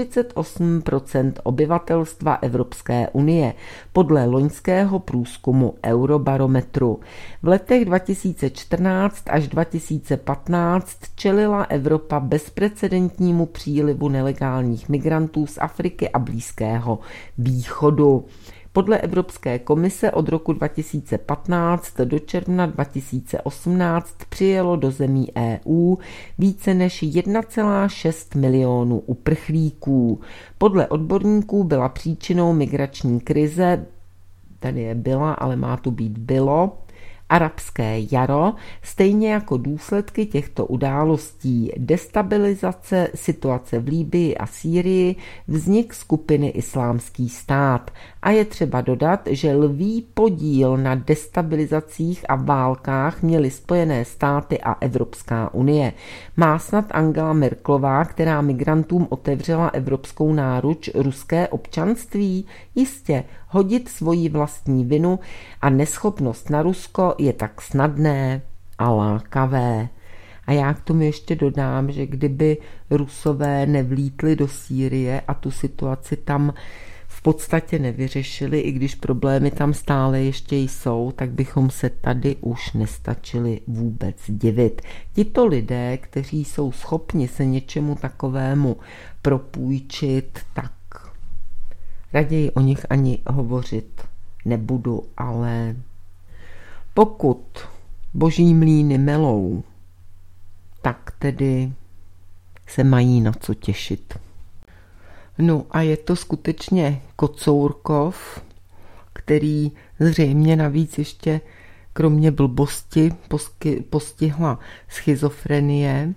48% obyvatelstva Evropské unie podle loňského průzkumu Eurobarometru. V letech 2014 až 2015 čelila Evropa bezprecedentnímu přílivu nelegálních migrantů z Afriky a Blízkého východu. Podle Evropské komise od roku 2015 do června 2018 přijelo do zemí EU více než 1,6 milionu uprchlíků. Podle odborníků byla příčinou migrační krize, tady je byla, ale má tu být bylo, arabské jaro, stejně jako důsledky těchto událostí, destabilizace situace v Libyi a Sýrii, vznik skupiny Islámský stát. A je třeba dodat, že lví podíl na destabilizacích a válkách měly Spojené státy a Evropská unie. Má snad Angela Merkelová, která migrantům otevřela evropskou náruč, ruské občanství? Jistě, hodit svoji vlastní vinu a neschopnost na Rusko je tak snadné a lákavé. A já k tomu ještě dodám, že kdyby Rusové nevlítli do Sýrie a tu situaci tam v podstatě nevyřešili, i když problémy tam stále ještě jsou, tak bychom se tady už nestačili vůbec divit. Tito lidé, kteří jsou schopni se něčemu takovému propůjčit, tak raději o nich ani hovořit nebudu, ale pokud boží mlýny melou, tak tedy se mají na co těšit. No a je to skutečně Kocourkov, který zřejmě navíc ještě kromě blbosti postihla schizofrenie.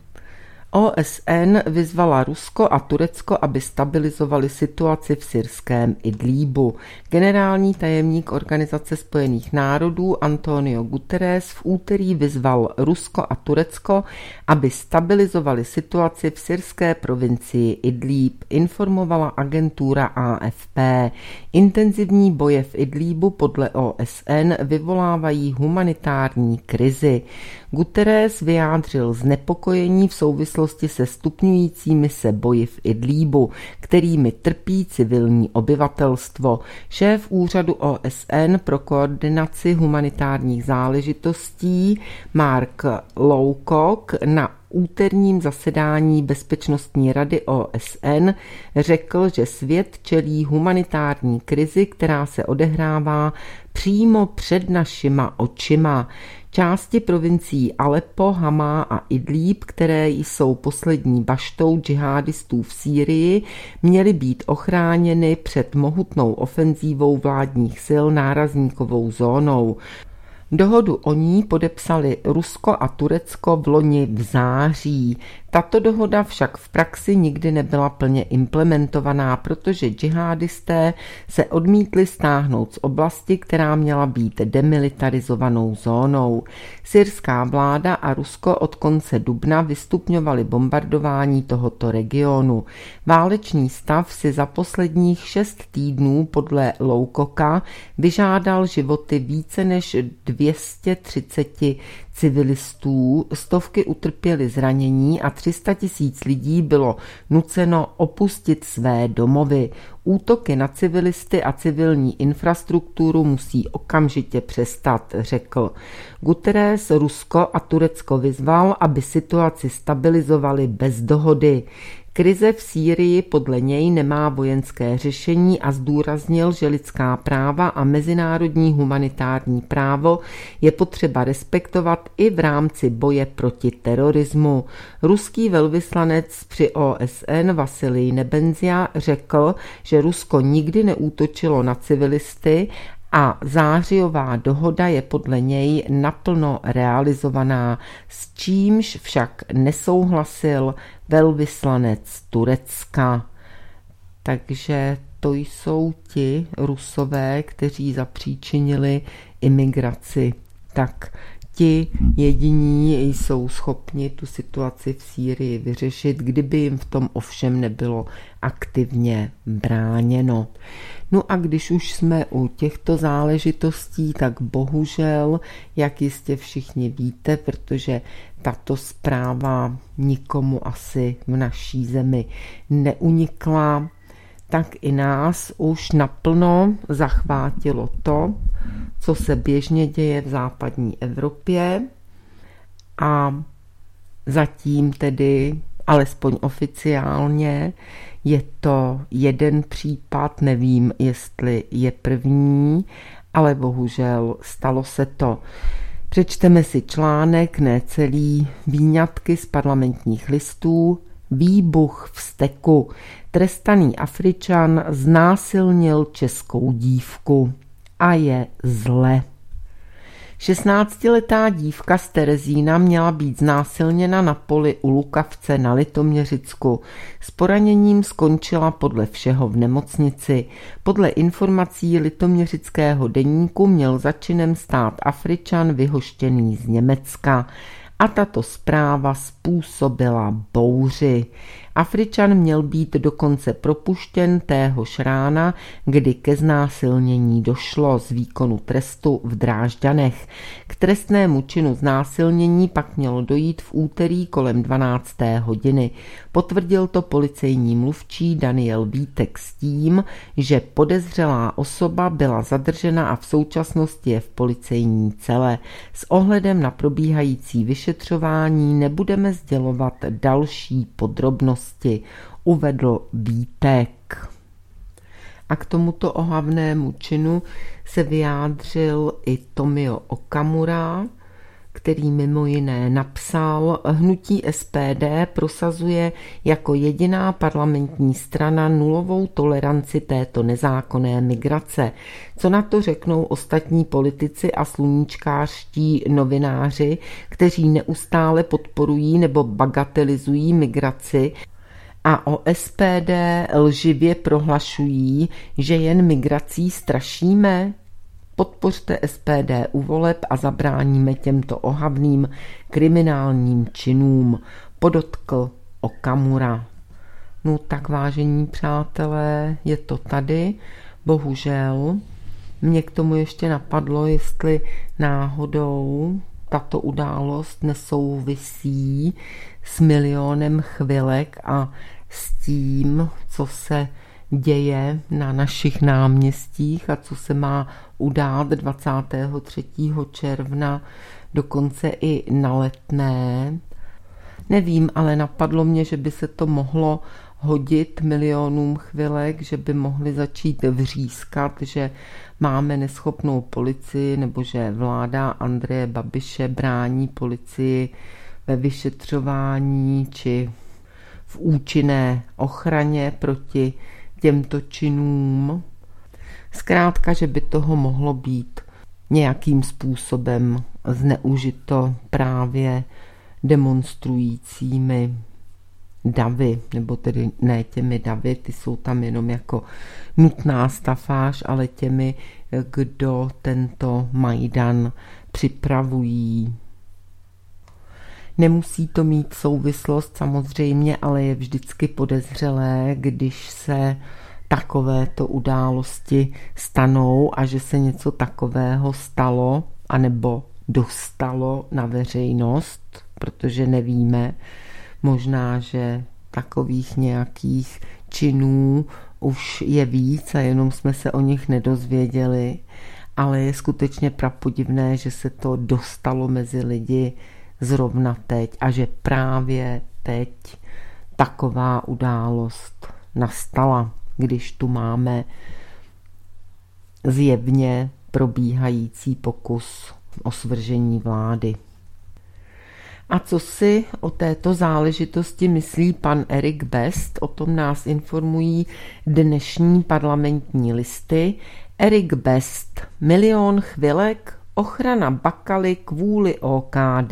OSN vyzvala Rusko a Turecko, aby stabilizovali situaci v syrském Idlíbu. Generální tajemník Organizace spojených národů Antonio Guterres v úterý vyzval Rusko a Turecko, aby stabilizovali situaci v syrské provincii Idlíb, informovala agentura AFP. Intenzivní boje v Idlíbu podle OSN vyvolávají humanitární krizi. Guterres vyjádřil znepokojení v souvislosti se stupňujícími se boji v Idlíbu, kterými trpí civilní obyvatelstvo. Šéf úřadu OSN pro koordinaci humanitárních záležitostí Mark Lowcock na úterním zasedání Bezpečnostní rady OSN řekl, že svět čelí humanitární krizi, která se odehrává přímo před našima očima. Části provincií Aleppo, Hamá a Idlíb, které jsou poslední baštou džihadistů v Sýrii, měly být ochráněny před mohutnou ofenzívou vládních sil nárazníkovou zónou. Dohodu o ní podepsali Rusko a Turecko v loni v září. Tato dohoda však v praxi nikdy nebyla plně implementovaná, protože džihádisté se odmítli stáhnout z oblasti, která měla být demilitarizovanou zónou. Syrská vláda a Rusko od konce dubna vystupňovali bombardování tohoto regionu. Válečný stav si za posledních 6 týdnů podle Loukoka vyžádal životy více než 230 civilistů, stovky utrpěly zranění a 300 000 lidí bylo nuceno opustit své domovy. Útoky na civilisty a civilní infrastrukturu musí okamžitě přestat, řekl. Guterres Rusko a Turecko vyzval, aby situaci stabilizovali bez dohody. Krize v Sýrii podle něj nemá vojenské řešení a zdůraznil, že lidská práva a mezinárodní humanitární právo je potřeba respektovat i v rámci boje proti terorismu. Ruský velvyslanec při OSN Vasilij Nebenzia řekl, že Rusko nikdy neútočilo na civilisty a zářijová dohoda je podle něj naplno realizovaná, s čímž však nesouhlasil velvyslanec Turecka. Takže to jsou ti Rusové, kteří zapříčinili imigraci. Tak ti jediní jsou schopni tu situaci v Sýrii vyřešit, kdyby jim v tom ovšem nebylo aktivně bráněno. No a když už jsme u těchto záležitostí, tak bohužel, jak jistě všichni víte, protože tato zpráva nikomu asi v naší zemi neunikla, tak i nás už naplno zachvátilo to, co se běžně děje v západní Evropě a zatím tedy, alespoň oficiálně, je to jeden případ, nevím, jestli je první, ale bohužel stalo se to. Přečteme si článek, ne celý, výňatky z Parlamentních listů. Výbuch v Steku. Trestaný Afričan znásilnil českou dívku a je zle. 16letá dívka z Terezína měla být znásilněna na poli u Lukavce na Litoměřicku. S poraněním skončila podle všeho v nemocnici. Podle informací litoměřického deníku měl za činem stát Afričan vyhoštěný z Německa. A tato zpráva způsobila bouři. Afričan měl být dokonce propuštěn téhož rána, kdy ke znásilnění došlo z výkonu trestu v Drážďanech. K trestnému činu znásilnění pak mělo dojít v úterý kolem 12. hodiny. Potvrdil to policejní mluvčí Daniel Vítek s tím, že podezřelá osoba byla zadržena a v současnosti je v policejní cele. S ohledem na probíhající vyšetřování nebudeme sdělovat další podrobnosti, uvedl Vítek. A k tomuto ohavnému činu se vyjádřil i Tomio Okamura, který mimo jiné napsal: hnutí SPD prosazuje jako jediná parlamentní strana nulovou toleranci této nezákonné migrace. Co na to řeknou ostatní politici a sluníčkářští novináři, kteří neustále podporují nebo bagatelizují migraci a o SPD lživě prohlašují, že jen migrací strašíme? Podpořte SPD u voleb a zabráníme těmto ohavným kriminálním činům, podotkl Okamura. No tak, vážení přátelé, je to tady. Bohužel mě k tomu ještě napadlo, jestli náhodou tato událost nesouvisí s milionem chvilek a s tím, co se děje na našich náměstích a co se má udát 23. června, dokonce i na Letné. Nevím, ale napadlo mě, že by se to mohlo hodit milionům chvilek, že by mohli začít vřískat, že máme neschopnou policii nebo že vláda Andreje Babiše brání policii ve vyšetřování či v účinné ochraně proti těmto činům. Zkrátka, že by toho mohlo být nějakým způsobem zneužito právě demonstrujícími. davy, nebo tedy ne těmi davy, ty jsou tam jenom jako nutná stafáž, ale těmi, kdo tento Majdan připravují. Nemusí to mít souvislost samozřejmě, ale je vždycky podezřelé, když se takovéto události stanou a že se něco takového stalo anebo dostalo na veřejnost, protože nevíme, možná, že takových nějakých činů už je víc a jenom jsme se o nich nedozvěděli, ale je skutečně prapodivné, že se to dostalo mezi lidi zrovna teď a že právě teď taková událost nastala, když tu máme zjevně probíhající pokus o svržení vlády. A co si o této záležitosti myslí pan Erik Best? O tom nás informují dnešní Parlamentní listy. Erik Best, 1 000 000 chvilek, ochrana Bakaly kvůli OKD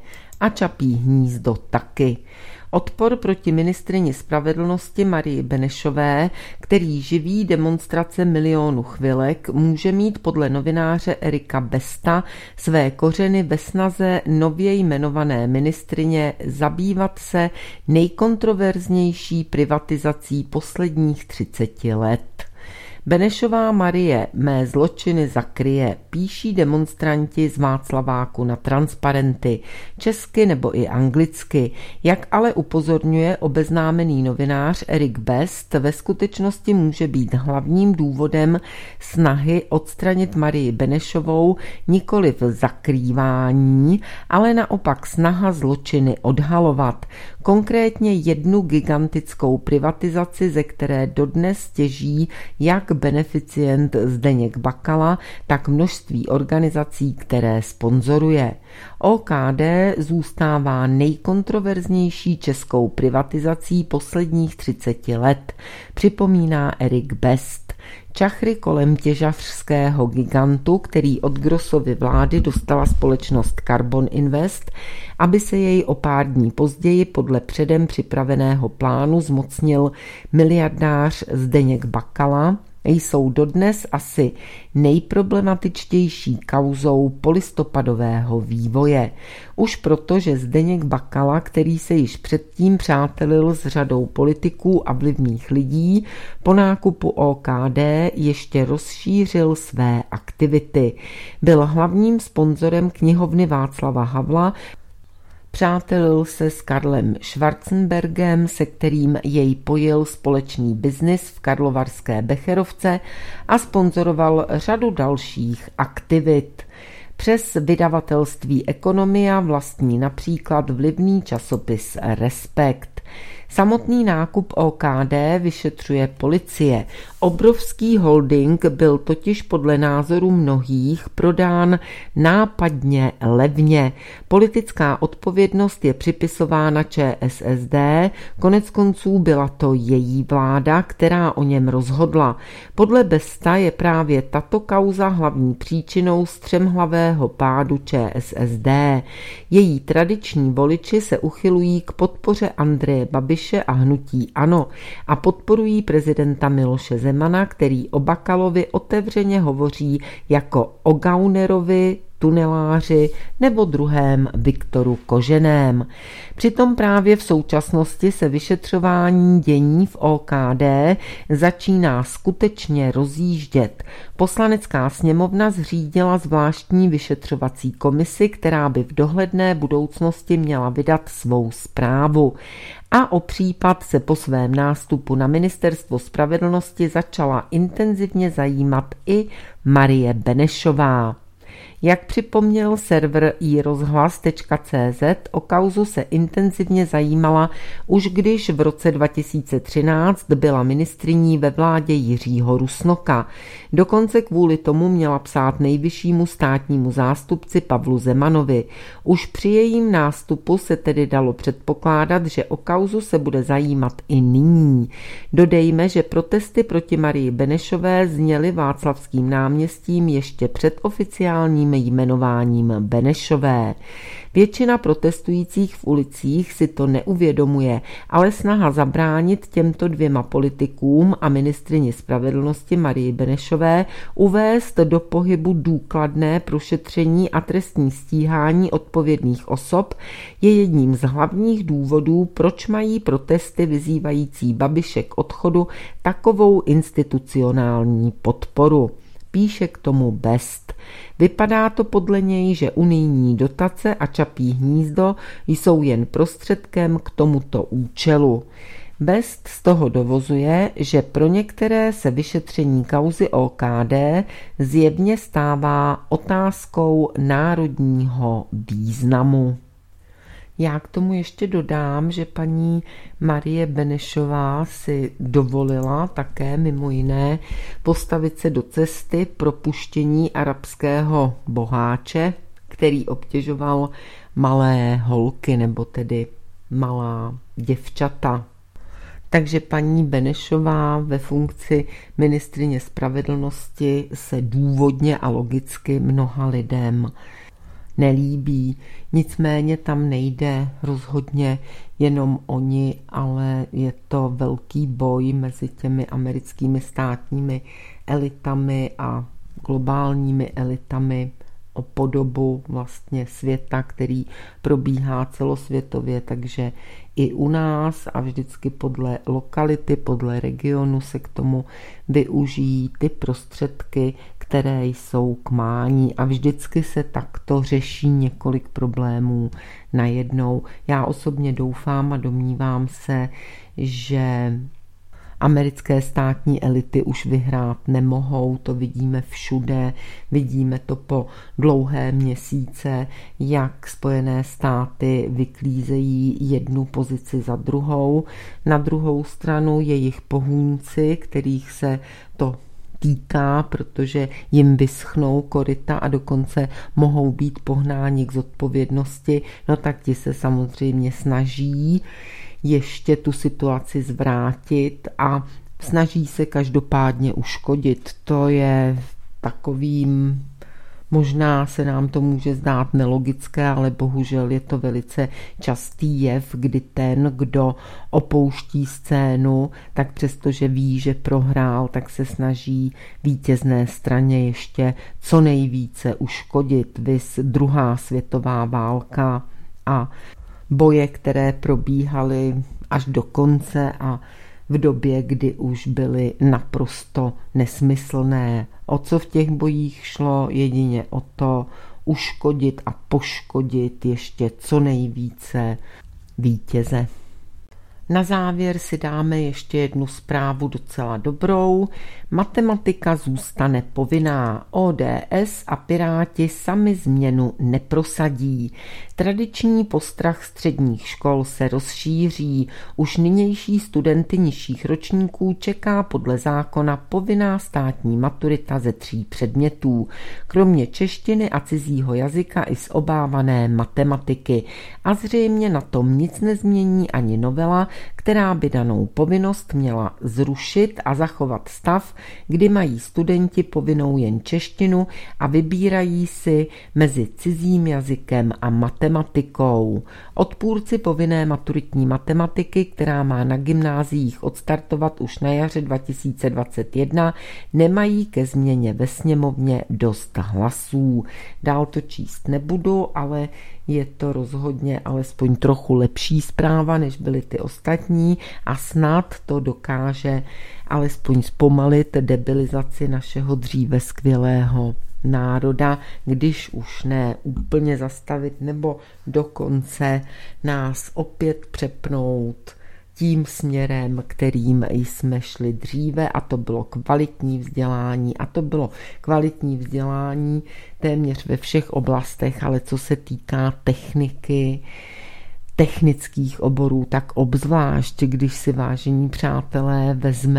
a Čapí hnízdo taky. Odpor proti ministryni spravedlnosti Marii Benešové, který živí demonstrace 1 000 000 chvilek, může mít podle novináře Erika Besta své kořeny ve snaze nově jmenované ministryně zabývat se nejkontroverznější privatizací posledních 30 let. Benešová Marie mé zločiny zakryje, píší demonstranti z Václaváku na transparenty, česky nebo i anglicky. Jak ale upozorňuje obeznámený novinář Erik Best, ve skutečnosti může být hlavním důvodem snahy odstranit Marii Benešovou nikoliv zakrývání, ale naopak snaha zločiny odhalovat. Konkrétně jednu gigantickou privatizaci, ze které dodnes těží jak beneficient Zdeněk Bakala, tak množství organizací, které sponzoruje. OKD zůstává nejkontroverznější českou privatizací posledních 30 let, připomíná Erik Best. Čachry kolem těžařského gigantu, který od Grossovy vlády dostala společnost Carbon Invest, aby se jej o pár dní později podle předem připraveného plánu zmocnil miliardář Zdeněk Bakala, jsou dodnes asi nejproblematičtější kauzou polistopadového vývoje. Už proto, že Zdeněk Bakala, který se již předtím přátelil s řadou politiků a vlivných lidí, po nákupu OKD ještě rozšířil své aktivity. Byl hlavním sponzorem knihovny Václava Havla, přátelil se s Karlem Schwarzenbergem, se kterým jej pojil společný biznis v karlovarské Becherovce a sponzoroval řadu dalších aktivit. Přes vydavatelství Ekonomia vlastní například vlivný časopis Respekt. Samotný nákup OKD vyšetřuje policie. Obrovský holding byl totiž podle názoru mnohých prodán nápadně levně. Politická odpovědnost je připisována ČSSD, koneckonců byla to její vláda, která o něm rozhodla. Podle Besta je právě tato kauza hlavní příčinou střemhlavého pádu ČSSD. Její tradiční voliči se uchylují k podpoře Andreje Babiše a hnutí ANO a podporují prezidenta Miloše Zemana, který o Bakalovi otevřeně hovoří jako o gaunerovi, tuneláři nebo druhém Viktoru Koženém. Přitom právě v současnosti se vyšetřování dění v OKD začíná skutečně rozjíždět. Poslanecká sněmovna zřídila zvláštní vyšetřovací komisi, která by v dohledné budoucnosti měla vydat svou zprávu. A o případ se po svém nástupu na ministerstvo spravedlnosti začala intenzivně zajímat i Marie Benešová. Jak připomněl server iRozhlas.cz, o kauzu se intenzivně zajímala už když v roce 2013 byla ministryní ve vládě Jiřího Rusnoka. Dokonce kvůli tomu měla psát nejvyššímu státnímu zástupci Pavlu Zemanovi. Už při jejím nástupu se tedy dalo předpokládat, že o kauzu se bude zajímat i nyní. Dodejme, že protesty proti Marii Benešové zněly Václavským náměstím ještě před oficiálními potom jmenováním Benešové. Většina protestujících v ulicích si to neuvědomuje, ale snaha zabránit těmto dvěma politikům a ministryni spravedlnosti Marii Benešové uvést do pohybu důkladné prošetření a trestní stíhání odpovědných osob je jedním z hlavních důvodů, proč mají protesty vyzývající Babiše k odchodu takovou institucionální podporu. Píše k tomu Best. Vypadá to podle něj, že unijní dotace a Čapí hnízdo jsou jen prostředkem k tomuto účelu. Best z toho dovozuje, že pro některé se vyšetření kauzy OKD zjevně stává otázkou národního významu. Já k tomu ještě dodám, že paní Marie Benešová si dovolila také mimo jiné postavit se do cesty propuštění arabského boháče, který obtěžoval malé holky, nebo tedy malá děvčata. Takže paní Benešová ve funkci ministryně spravedlnosti se důvodně a logicky mnoha lidem nelíbí. Nicméně tam nejde rozhodně jenom o ni, ale je to velký boj mezi těmi americkými státními elitami a globálními elitami o podobu vlastně světa, který probíhá celosvětově, takže i u nás a vždycky podle lokality, podle regionu se k tomu využijí ty prostředky, které jsou k mání a vždycky se takto řeší několik problémů najednou. Já osobně doufám a domnívám se, že americké státní elity už vyhrát nemohou, to vidíme všude, vidíme to po dlouhé měsíce, jak Spojené státy vyklízejí jednu pozici za druhou. Na druhou stranu jejich pohůnci, kterých se to týká, protože jim vyschnou koryta a dokonce mohou být pohnáni k zodpovědnosti, no tak ti se samozřejmě snaží ještě tu situaci zvrátit a snaží se každopádně uškodit. To je takovým, možná se nám to může zdát nelogické, ale bohužel je to velice častý jev, kdy ten, kdo opouští scénu, tak přestože ví, že prohrál, tak se snaží vítězné straně ještě co nejvíce uškodit. Viz druhá světová válka a boje, které probíhaly až do konce a v době, kdy už byly naprosto nesmyslné. O co v těch bojích šlo? Jedině o to uškodit a poškodit ještě co nejvíce vítěze. Na závěr si dáme ještě jednu zprávu docela dobrou. Matematika zůstane povinná. ODS a Piráti sami změnu neprosadí. Tradiční postrach středních škol se rozšíří. Už nynější studenty nižších ročníků čeká podle zákona povinná státní maturita ze 3 předmětů. Kromě češtiny a cizího jazyka i z obávané matematiky. A zřejmě na tom nic nezmění ani novela, která by danou povinnost měla zrušit a zachovat stav, kdy mají studenti povinnou jen češtinu a vybírají si mezi cizím jazykem a matematikou. Odpůrci povinné maturitní matematiky, která má na gymnáziích odstartovat už na jaře 2021, nemají ke změně ve sněmovně dost hlasů. Dál to číst nebudu, ale je to rozhodně alespoň trochu lepší zpráva, než byly ty ostatní a snad to dokáže alespoň zpomalit debilizaci našeho dříve skvělého národa, když už ne úplně zastavit nebo dokonce nás opět přepnout tím směrem, kterým jsme šli dříve, a to bylo kvalitní vzdělání. A to bylo kvalitní vzdělání téměř ve všech oblastech, ale co se týká techniky, technických oborů, tak obzvlášť, když si, vážení přátelé,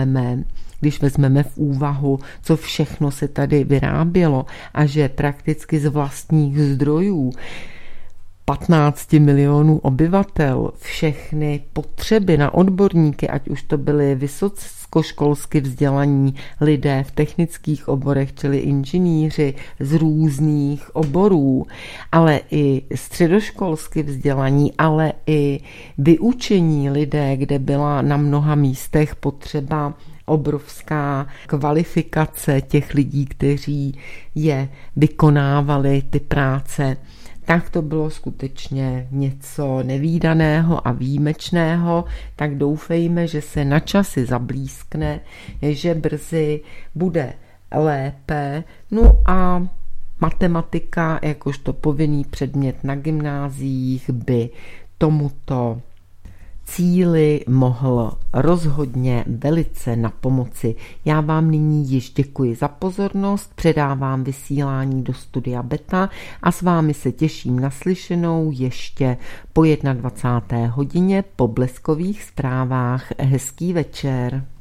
když vezmeme v úvahu, co všechno se tady vyrábělo a že prakticky z vlastních zdrojů 15 milionů obyvatel, všechny potřeby na odborníky, ať už to byly vysokoškolsky vzdělaní lidé v technických oborech, čili inženýři z různých oborů, ale i středoškolsky vzdělaní, ale i vyučení lidé, kde byla na mnoha místech potřeba obrovská kvalifikace těch lidí, kteří je vykonávali, ty práce, tak to bylo skutečně něco nevídaného a výjimečného, tak doufejme, že se na časy zablízkne, že brzy bude lépe. No a matematika, jakožto povinný předmět na gymnáziích, by tomuto cíli mohl rozhodně velice napomoci. Já vám nyní již děkuji za pozornost, předávám vysílání do studia Beta a s vámi se těším na slyšenou ještě po 21. hodině po bleskových zprávách. Hezký večer.